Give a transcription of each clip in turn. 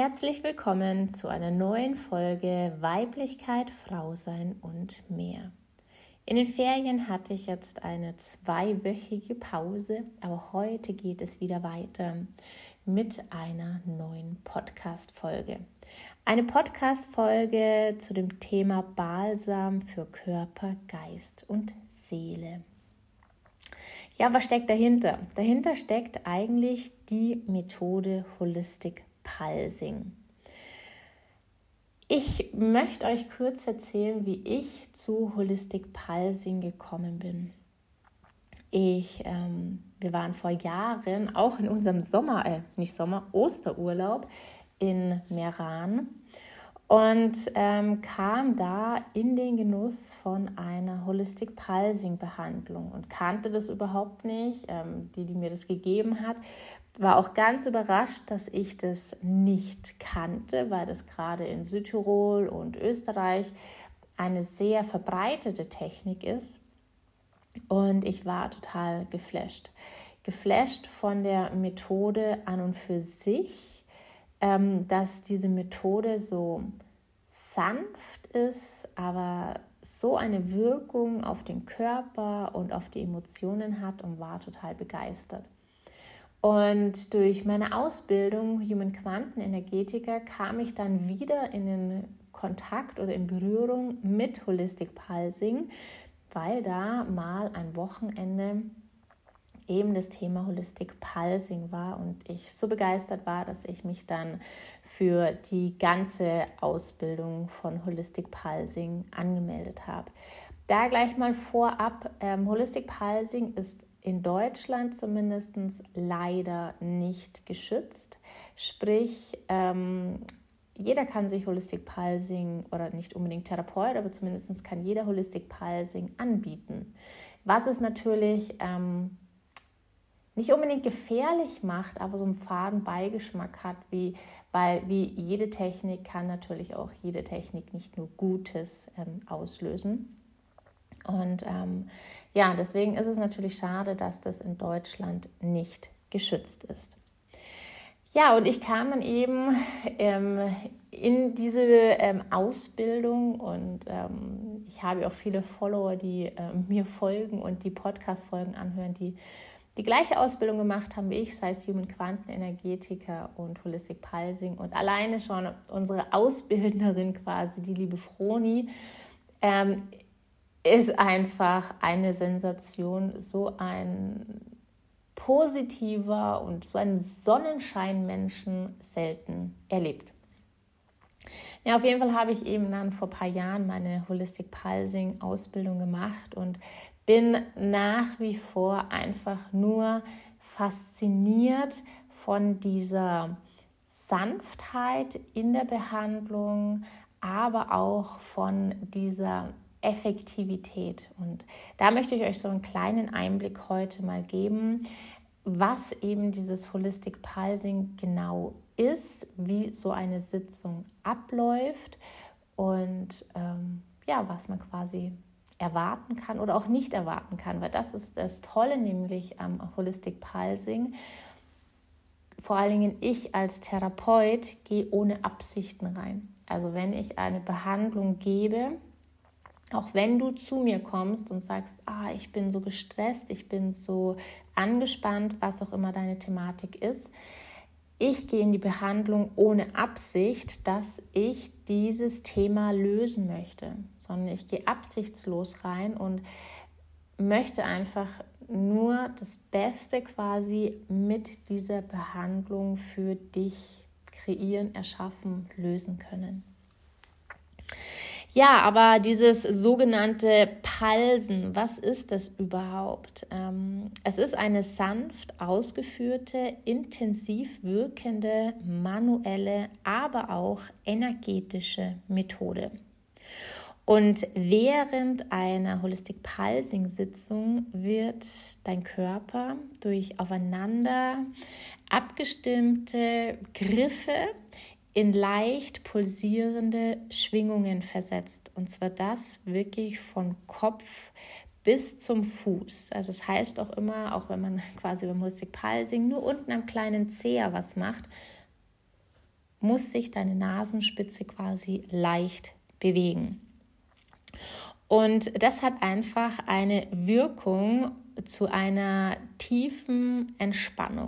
Herzlich willkommen zu einer neuen Folge Weiblichkeit, Frausein und mehr. In den Ferien hatte ich jetzt eine 2-wöchige Pause, aber heute geht es wieder weiter mit einer neuen Podcast-Folge. Eine Podcast-Folge zu dem Thema Balsam für Körper, Geist und Seele. Ja, was steckt dahinter? Dahinter steckt eigentlich die Methode Holistic Pulsing. Ich möchte euch kurz erzählen, wie ich zu Holistic Pulsing gekommen bin. Wir waren vor Jahren auch in unserem Osterurlaub in Meran und kam da in den Genuss von einer Holistic Pulsing Behandlung und kannte das überhaupt nicht. Die mir das gegeben hat, war auch ganz überrascht, dass ich das nicht kannte, weil das gerade in Südtirol und Österreich eine sehr verbreitete Technik ist. Und ich war total geflasht. Geflasht von der Methode an und für sich, dass diese Methode so sanft ist, aber so eine Wirkung auf den Körper und auf die Emotionen hat und war total begeistert. Und durch meine Ausbildung Human Quantenenergetiker kam ich dann wieder in den Kontakt oder in Berührung mit Holistic Pulsing, weil da mal ein Wochenende eben das Thema Holistic Pulsing war und ich so begeistert war, dass ich mich dann für die ganze Ausbildung von Holistic Pulsing angemeldet habe. Da gleich mal vorab, Holistic Pulsing ist in Deutschland zumindest leider nicht geschützt. Sprich, jeder kann sich Holistic Pulsing oder nicht unbedingt Therapeut, aber zumindest kann jeder Holistic Pulsing anbieten. Was es natürlich nicht unbedingt gefährlich macht, aber so einen faden Beigeschmack hat, weil wie jede Technik kann natürlich auch jede Technik nicht nur Gutes auslösen. Und deswegen ist es natürlich schade, dass das in Deutschland nicht geschützt ist. Ja, und ich kam dann eben in diese Ausbildung und ich habe auch viele Follower, die mir folgen und die Podcast-Folgen anhören, die die gleiche Ausbildung gemacht haben wie ich, sei es Human Quantenenergetiker und Holistic Pulsing. Und alleine schon unsere Ausbildnerin quasi, die liebe Froni, ist einfach eine Sensation, so ein positiver und so ein Sonnenschein-Menschen selten erlebt. Ja, auf jeden Fall habe ich eben dann vor ein paar Jahren meine Holistic Pulsing Ausbildung gemacht und bin nach wie vor einfach nur fasziniert von dieser Sanftheit in der Behandlung, aber auch von dieser Effektivität. Und da möchte ich euch so einen kleinen Einblick heute mal geben, was eben dieses Holistic Pulsing genau ist, wie so eine Sitzung abläuft und was man quasi erwarten kann oder auch nicht erwarten kann, weil das ist das Tolle nämlich am Holistic Pulsing. Vor allen Dingen ich als Therapeut gehe ohne Absichten rein. Also wenn ich eine Behandlung gebe, auch wenn du zu mir kommst und sagst, ich bin so gestresst, ich bin so angespannt, was auch immer deine Thematik ist, ich gehe in die Behandlung ohne Absicht, dass ich dieses Thema lösen möchte, sondern ich gehe absichtslos rein und möchte einfach nur das Beste quasi mit dieser Behandlung für dich kreieren, erschaffen, lösen können. Ja, aber dieses sogenannte Pulsen, was ist das überhaupt? Es ist eine sanft ausgeführte, intensiv wirkende, manuelle, aber auch energetische Methode. Und während einer Holistic Pulsing Sitzung wird dein Körper durch aufeinander abgestimmte Griffe in leicht pulsierende Schwingungen versetzt. Und zwar das wirklich von Kopf bis zum Fuß. Also das heißt auch immer, auch wenn man quasi beim Holistic Pulsing nur unten am kleinen Zeher was macht, muss sich deine Nasenspitze quasi leicht bewegen. Und das hat einfach eine Wirkung zu einer tiefen Entspannung.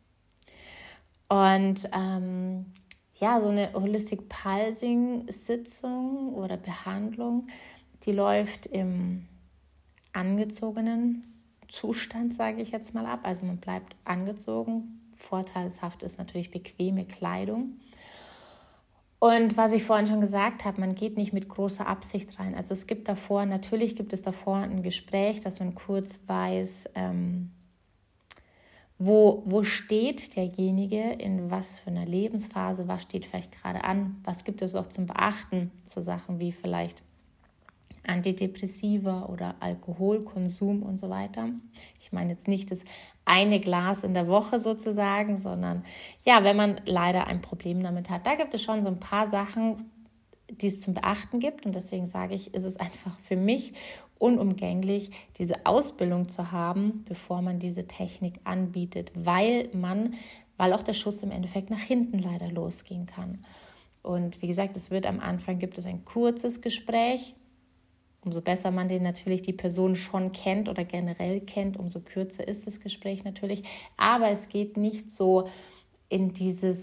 Und so eine Holistic Pulsing Sitzung oder Behandlung, die läuft im angezogenen Zustand, sage ich jetzt mal ab. Also man bleibt angezogen. Vorteilhaft ist natürlich bequeme Kleidung. Und was ich vorhin schon gesagt habe, man geht nicht mit großer Absicht rein. Also natürlich gibt es davor ein Gespräch, dass man kurz weiß, wo steht derjenige, in was für einer Lebensphase, was steht vielleicht gerade an, was gibt es auch zum Beachten, so Sachen wie vielleicht Antidepressiva oder Alkoholkonsum und so weiter. Ich meine jetzt nicht das eine Glas in der Woche sozusagen, sondern ja, wenn man leider ein Problem damit hat. Da gibt es schon so ein paar Sachen, die es zum Beachten gibt, und deswegen sage ich, ist es einfach für mich unumgänglich, diese Ausbildung zu haben, bevor man diese Technik anbietet, weil auch der Schuss im Endeffekt nach hinten leider losgehen kann. Und wie gesagt, am Anfang gibt es ein kurzes Gespräch. Umso besser man die Person schon kennt oder generell kennt, umso kürzer ist das Gespräch natürlich. Aber es geht nicht so in dieses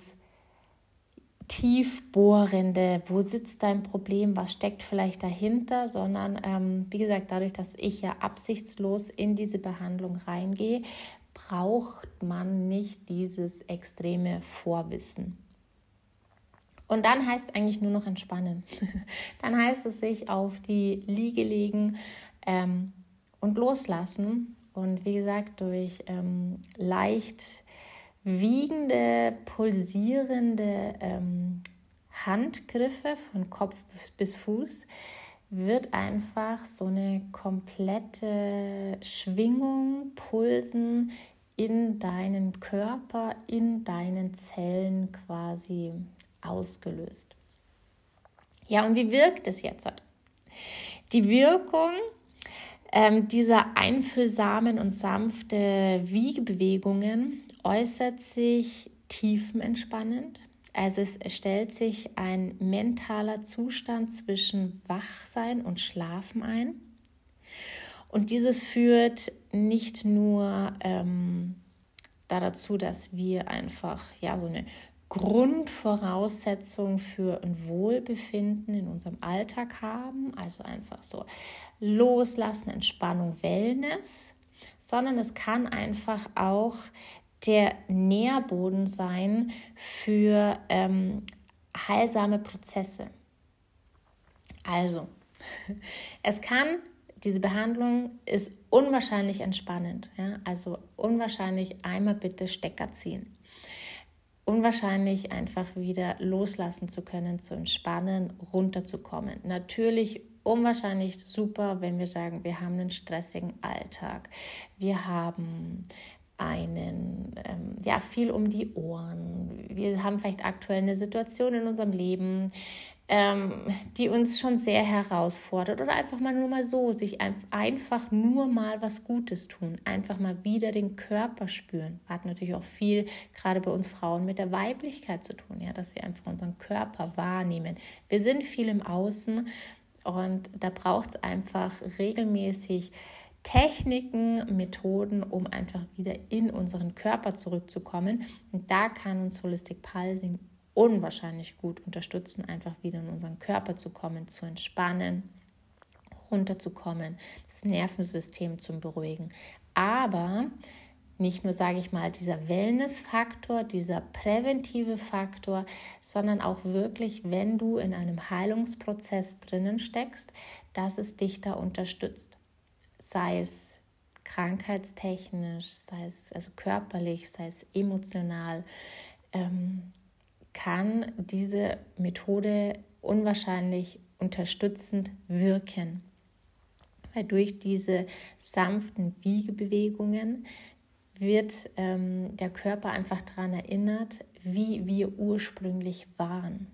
tiefbohrende, wo sitzt dein Problem, was steckt vielleicht dahinter, sondern wie gesagt, dadurch, dass ich ja absichtslos in diese Behandlung reingehe, braucht man nicht dieses extreme Vorwissen. Und dann heißt es eigentlich nur noch entspannen. Dann heißt es sich auf die Liege legen und loslassen. Und wie gesagt, durch leicht wiegende, pulsierende Handgriffe von Kopf bis Fuß wird einfach so eine komplette Schwingung, Pulsen in deinen Körper, in deinen Zellen quasi ausgelöst. Ja, und wie wirkt es jetzt? Die Wirkung dieser einfühlsamen und sanfte Wiegebewegungen äußert sich tiefenentspannend. Also es stellt sich ein mentaler Zustand zwischen Wachsein und Schlafen ein. Und dieses führt nicht nur dazu, dass wir einfach so eine Grundvoraussetzung für ein Wohlbefinden in unserem Alltag haben, also einfach so Loslassen, Entspannung, Wellness, sondern es kann einfach auch der Nährboden sein für heilsame Prozesse. Also, diese Behandlung ist unwahrscheinlich entspannend. Ja? Also unwahrscheinlich einmal bitte Stecker ziehen. Unwahrscheinlich einfach wieder loslassen zu können, zu entspannen, runterzukommen. Natürlich unwahrscheinlich super, wenn wir sagen, wir haben einen stressigen Alltag. Wir haben viel um die Ohren. Wir haben vielleicht aktuell eine Situation in unserem Leben, die uns schon sehr herausfordert, oder einfach mal sich einfach nur mal was Gutes tun, einfach mal wieder den Körper spüren. Hat natürlich auch viel, gerade bei uns Frauen, mit der Weiblichkeit zu tun, ja, dass wir einfach unseren Körper wahrnehmen. Wir sind viel im Außen und da braucht es einfach regelmäßig Techniken, Methoden, um einfach wieder in unseren Körper zurückzukommen. Und da kann uns Holistic Pulsing unwahrscheinlich gut unterstützen, einfach wieder in unseren Körper zu kommen, zu entspannen, runterzukommen, das Nervensystem zu beruhigen. Aber nicht nur, sage ich mal, dieser Wellness-Faktor, dieser präventive Faktor, sondern auch wirklich, wenn du in einem Heilungsprozess drinnen steckst, dass es dich da unterstützt. Sei es krankheitstechnisch, sei es also körperlich, sei es emotional, kann diese Methode unwahrscheinlich unterstützend wirken. Weil durch diese sanften Wiegebewegungen wird der Körper einfach daran erinnert, wie wir ursprünglich waren.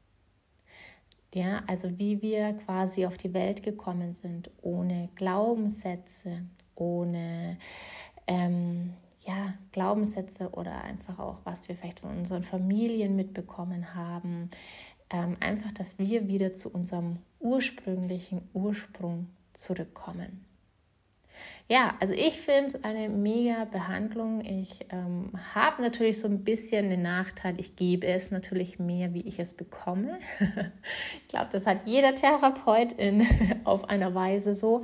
Ja, also wie wir quasi auf die Welt gekommen sind, ohne Glaubenssätze, ohne Glaubenssätze oder einfach auch, was wir vielleicht von unseren Familien mitbekommen haben. Einfach, dass wir wieder zu unserem ursprünglichen Ursprung zurückkommen. Ja, also ich finde es eine mega Behandlung. Ich habe natürlich so ein bisschen den Nachteil, ich gebe es natürlich mehr, wie ich es bekomme. Ich glaube, das hat jeder Therapeut auf einer Weise so.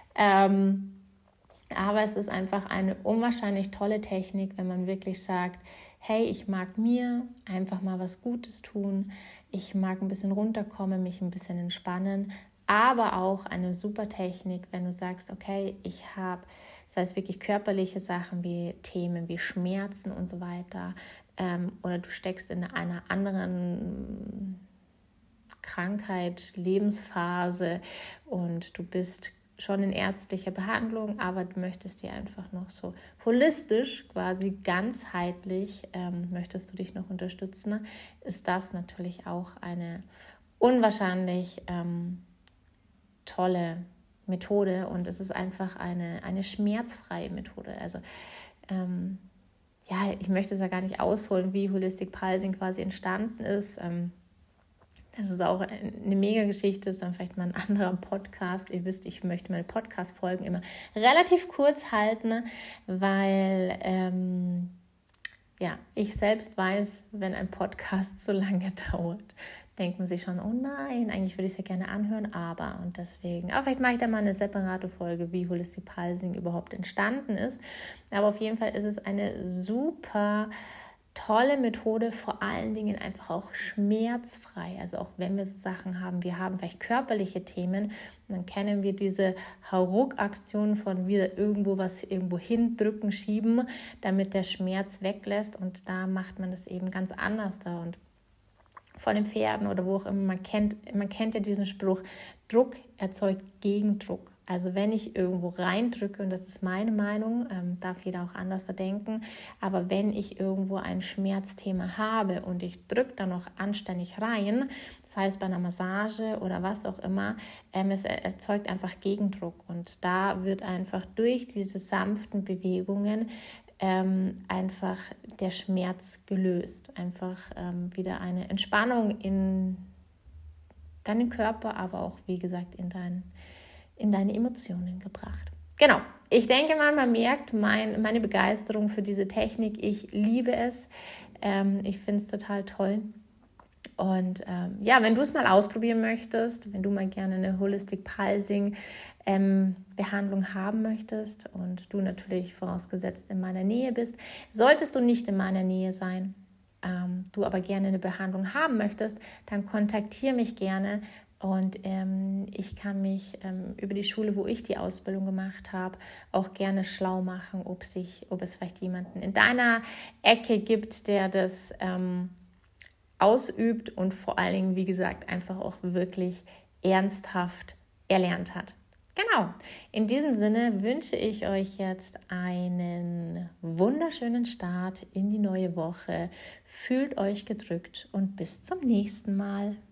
Aber es ist einfach eine unwahrscheinlich tolle Technik, wenn man wirklich sagt, hey, ich mag mir einfach mal was Gutes tun. Ich mag ein bisschen runterkommen, mich ein bisschen entspannen. Aber auch eine super Technik, wenn du sagst, okay, ich habe, das heißt wirklich körperliche Sachen wie Themen wie Schmerzen und so weiter, oder du steckst in einer anderen Krankheit, Lebensphase und du bist schon in ärztlicher Behandlung, aber du möchtest dir einfach noch so holistisch, quasi ganzheitlich, möchtest du dich noch unterstützen, ist das natürlich auch eine unwahrscheinlich tolle Methode und es ist einfach eine schmerzfreie Methode. Also ich möchte es ja gar nicht ausholen, wie Holistic Pulsing quasi entstanden ist. Das ist auch eine Mega-Geschichte, ist dann vielleicht mal ein anderer Podcast. Ihr wisst, ich möchte meine Podcast-Folgen immer relativ kurz halten, weil ich selbst weiß, wenn ein Podcast so lange dauert, denkt man sich schon, oh nein, eigentlich würde ich es ja gerne anhören, und deswegen, vielleicht mache ich da mal eine separate Folge, wie Holistic Pulsing überhaupt entstanden ist. Aber auf jeden Fall ist es eine super tolle Methode, vor allen Dingen einfach auch schmerzfrei. Also auch wenn wir so Sachen haben, wir haben vielleicht körperliche Themen, dann kennen wir diese Hauruck-Aktion von wieder irgendwo hindrücken, schieben, damit der Schmerz weglässt und da macht man das eben ganz anders da und von den Pferden oder wo auch immer, man kennt ja diesen Spruch, Druck erzeugt Gegendruck. Also wenn ich irgendwo reindrücke, und das ist meine Meinung, darf jeder auch anders denken, aber wenn ich irgendwo ein Schmerzthema habe und ich drücke da noch anständig rein, das heißt bei einer Massage oder was auch immer, es erzeugt einfach Gegendruck und da wird einfach durch diese sanften Bewegungen einfach der Schmerz gelöst. Einfach wieder eine Entspannung in deinen Körper, aber auch, wie gesagt, in deine Emotionen gebracht. Genau, ich denke mal, man merkt meine Begeisterung für diese Technik. Ich liebe es. Ich finde es total toll. Und wenn du es mal ausprobieren möchtest, wenn du mal gerne eine Holistic Pulsing Behandlung haben möchtest und du natürlich vorausgesetzt in meiner Nähe bist, solltest du nicht in meiner Nähe sein, du aber gerne eine Behandlung haben möchtest, dann kontaktiere mich gerne und ich kann mich über die Schule, wo ich die Ausbildung gemacht habe, auch gerne schlau machen, ob es vielleicht jemanden in deiner Ecke gibt, der das ausübt und vor allen Dingen, wie gesagt, einfach auch wirklich ernsthaft erlernt hat. Genau, in diesem Sinne wünsche ich euch jetzt einen wunderschönen Start in die neue Woche. Fühlt euch gedrückt und bis zum nächsten Mal.